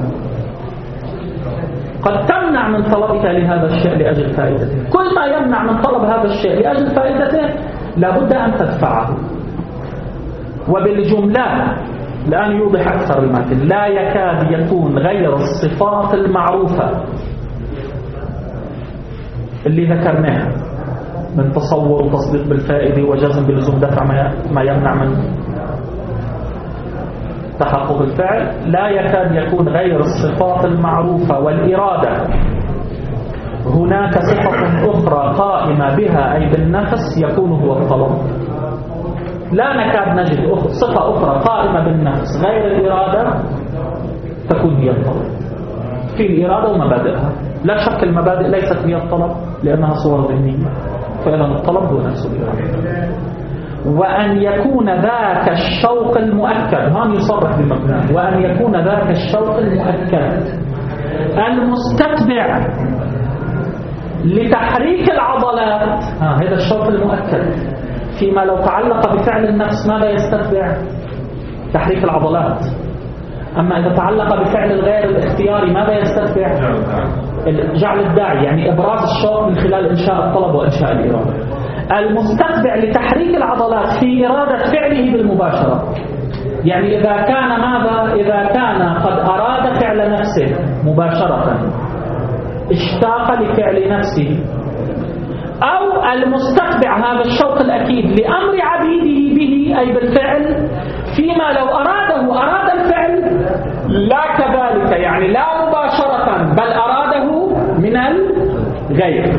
قد تمنع من طلبك لهذا الشيء لأجل فائدته. كل ما يمنع من طلب هذا الشيء لأجل فائدته لابد أن تدفعه. وبالجملة الآن يوضح أكثر المثل، لا يكاد يكون غير الصفات المعروفة اللي ذكرناها من تصور وتصديق بالفائدة وجزم بلزوم دفع ما يمنع من تحقق الفعل، لا يكاد يكون غير الصفات المعروفة والإرادة هناك صفة أخرى قائمة بها أي بالنفس يكون هو الطلب. لا نكاد نجد صفة أخرى قائمة بالنفس غير الإرادة تكون هي الطلب. في الإرادة ومبادئها، لا شك المبادئ ليست هي الطلب لأنها صور ذهنية، فإذا الطلب هو نفس الإرادة. وأن يكون ذاك الشوق المؤكد، هون يصرح بمبناه، وأن يكون ذاك الشوق المؤكد المستتبع لتحريك العضلات، ها هذا الشوق المؤكد فيما لو تعلق بفعل النفس ماذا يستتبع؟ تحريك العضلات. أما إذا تعلق بفعل الغير الاختياري ماذا يستتبع؟ جعل الداعي، يعني إبراز الشوق من خلال إنشاء الطلب وإنشاء الإرادة. المستتبع لتحريك العضلات في إرادة فعله بالمباشرة، يعني إذا كان ماذا؟ إذا كان قد أراد فعل نفسه مباشرة اشتاق لفعل نفسه، أو المستتبع هذا الشوق الأكيد لأمر عبيده به أي بالفعل فيما لو أراده أراد الفعل لا كذلك، يعني لا مباشرة بل أراده من الغير،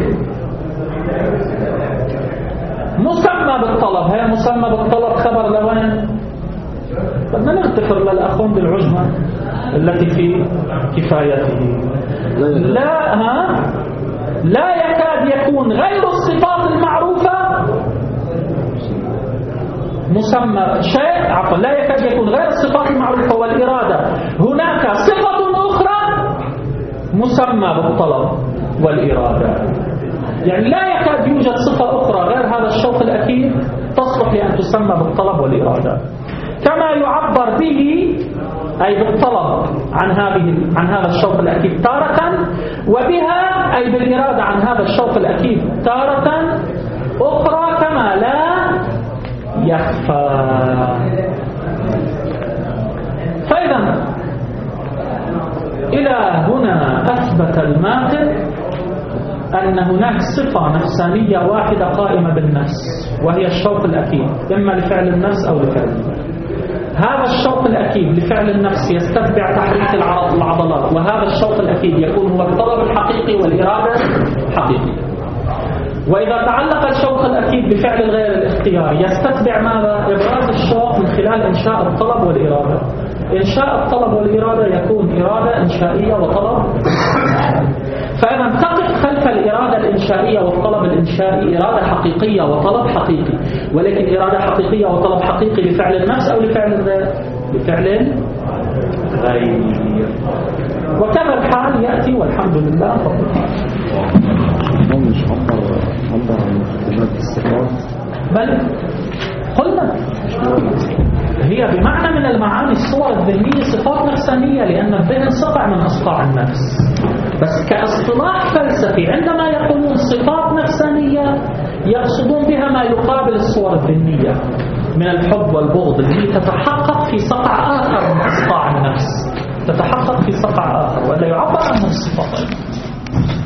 مسمى بالطلب. هي مسمى بالطلب خبر لوين؟ بدنا نغتفر للأخوان بالعجمة التي في كفايته. لا ها لا يكاد يكون غير الصفات المعروفة مسمى شيء عفوا لا يكاد يكون غير الصفات المعروفة والإرادة هناك صفة أخرى مسمى بالطلب والإرادة. يعني لا يكاد يوجد صفة أخرى غير هذا الشوق الأكيد تصلح لأن تسمى بالطلب والإرادة، كما يعبر به أي بالطلب عن هذه عن هذا الشوق الأكيد تارة، وبها أي بالإرادة عن هذا الشوق الأكيد تارة أخرى كما لا يخفى. فإذا إلى هنا أثبت الماثل أن هناك صفة نفسانية واحدة قائمة بالنفس وهي الشوق الأكيد إما لفعل النفس أو لفعل النفس. هذا الشوق الأكيد لفعل النفس يستتبع تحريك العضلات، وهذا الشوق الأكيد يكون هو الطلب الحقيقي والإرادة الحقيقية. وإذا تعلق الشوق الأكيد بفعل الغير الاختياري يستتبع ماذا؟ إبراز الشوق من خلال إنشاء الطلب والإرادة. إنشاء الطلب والإرادة يكون إرادة إنشائية وطلب. فإذا تقف خلف الإرادة الإنشائية والطلب الإنشائي إرادة حقيقية وطلب حقيقي، ولكن إرادة حقيقية وطلب حقيقي لفعل النفس أو لفعل الغير؟ لفعل الغير. وكذا الحال يأتي والحمد لله. مش عبر عبر عن مقدمات الصفات، بل قلنا هي بمعنى من المعاني الصور الذهنية صفات نفسانية، لأن الذهن صقع من أصقاع النفس. بس كاصطلاح فلسفي عندما يقولون صفات نفسانية يقصدون بها ما يقابل الصور الذهنية، من الحب والبغض اللي هي تتحقق في صقع آخر من أصقاع النفس، تتحقق في صقع آخر ولا يعبر عنه الصفات.